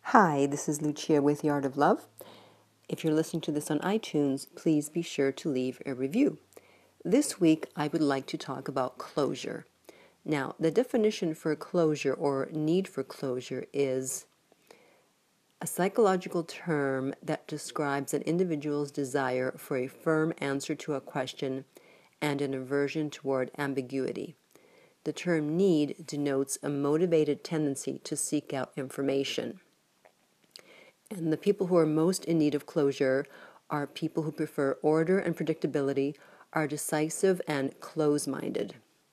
Hi, this is Lucia with The Art of Love. If you're listening to this on iTunes, please be sure to leave a review. This week, I would like to talk about closure. Now, the definition for closure or need for closure is a psychological term that describes an individual's desire for a firm answer to a question and an aversion toward ambiguity. The term need denotes a motivated tendency to seek out information. And the people who are most in need of closure are people who prefer order and predictability, are decisive and close-minded.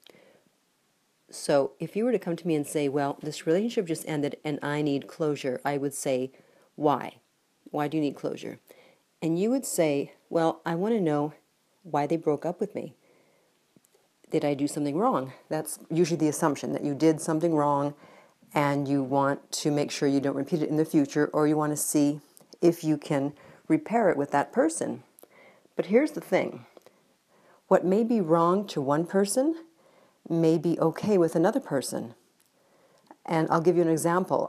So if you were to come to me and say, well, this relationship just ended and I need closure, I would say, why? Why do you need closure? And you would say, well, I want to know why they broke up with me. Did I do something wrong? That's usually the assumption, that you did something wrong and you want to make sure you don't repeat it in the future, or you want to see if you can repair it with that person. But here's the thing. What may be wrong to one person may be okay with another person. And I'll give you an example.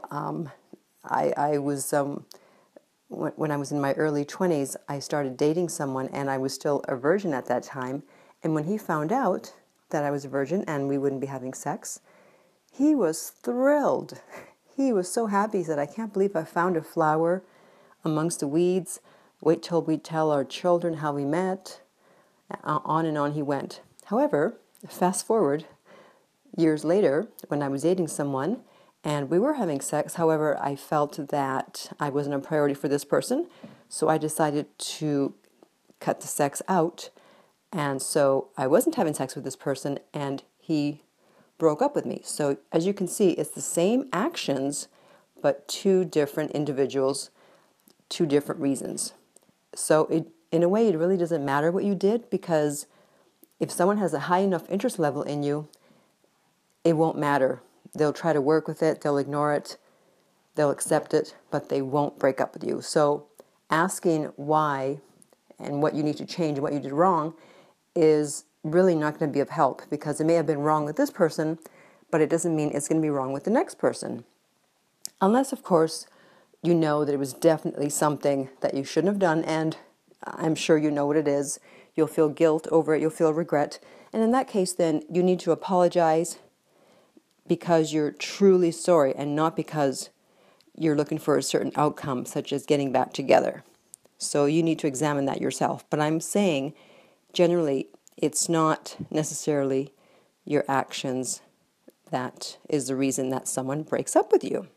I was, when I was in my early 20s, I started dating someone, and I was still a virgin at that time. And when he found out that I was a virgin and we wouldn't be having sex, he was thrilled. He was so happy. He said, I can't believe I found a flower amongst the weeds. Wait till we tell our children how we met. On and on he went. However, fast forward years later, when I was dating someone and we were having sex, however, I felt that I wasn't a priority for this person, so I decided to cut the sex out. And so I wasn't having sex with this person, and he broke up with me. So as you can see, it's the same actions, but two different individuals, two different reasons. So in a way, it really doesn't matter what you did, because if someone has a high enough interest level in you, it won't matter. They'll try to work with it, they'll ignore it, they'll accept it, but they won't break up with you. So asking why and what you need to change and what you did wrong is really not going to be of help, because it may have been wrong with this person, but it doesn't mean it's going to be wrong with the next person. Unless, of course, you know that it was definitely something that you shouldn't have done, and I'm sure you know what it is. You'll feel guilt over it, you'll feel regret, and in that case, then you need to apologize because you're truly sorry and not because you're looking for a certain outcome, such as getting back together. So you need to examine that yourself. But I'm saying, generally, it's not necessarily your actions that is the reason that someone breaks up with you.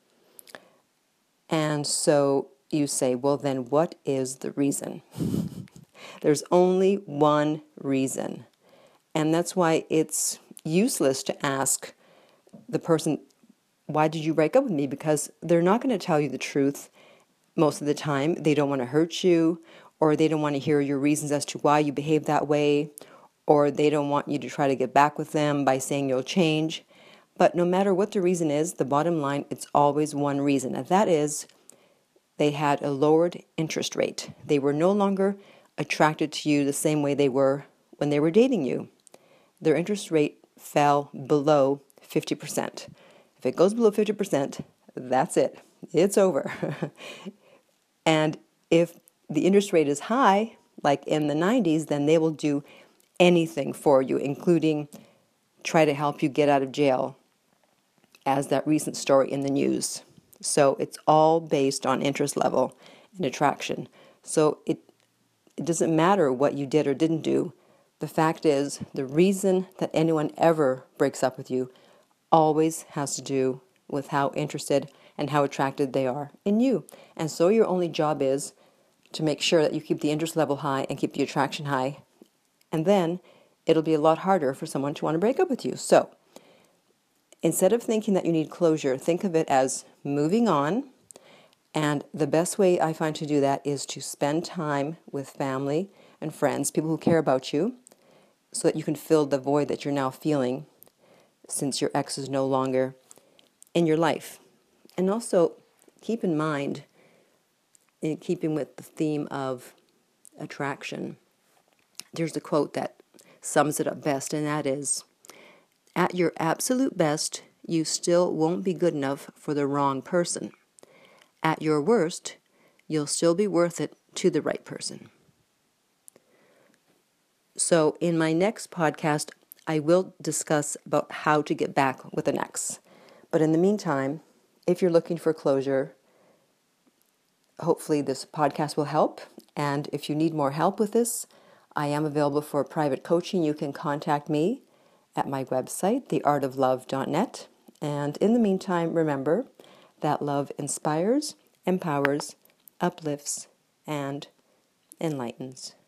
And so you say, well, then what is the reason? There's only one reason. And that's why it's useless to ask the person, why did you break up with me? Because they're not going to tell you the truth most of the time. They don't want to hurt you, or they don't want to hear your reasons as to why you behave that way, or they don't want you to try to get back with them by saying you'll change. But no matter what the reason is, the bottom line, it's always one reason, and that is they had a lowered interest rate. They were no longer attracted to you the same way they were when they were dating you. Their interest rate fell below 50%. If it goes below 50%, that's it. It's over. And if the interest rate is high, like in the 90s, then they will do anything for you, including try to help you get out of jail, as that recent story in the news. So it's all based on interest level and attraction. So it doesn't matter what you did or didn't do. The fact is, the reason that anyone ever breaks up with you always has to do with how interested and how attracted they are in you. And so your only job is to make sure that you keep the interest level high and keep the attraction high. And then it'll be a lot harder for someone to want to break up with you. So instead of thinking that you need closure, think of it as moving on. And the best way I find to do that is to spend time with family and friends, people who care about you, so that you can fill the void that you're now feeling since your ex is no longer in your life. And also keep in mind, in keeping with the theme of attraction, there's a quote that sums it up best, and that is, at your absolute best, you still won't be good enough for the wrong person. at your worst, you'll still be worth it to the right person. So in my next podcast, I will discuss about how to get back with an ex. But in the meantime, if you're looking for closure, hopefully this podcast will help. And if you need more help with this, I am available for private coaching. You can contact me at my website, theartoflove.net. And in the meantime, remember that love inspires, empowers, uplifts, and enlightens.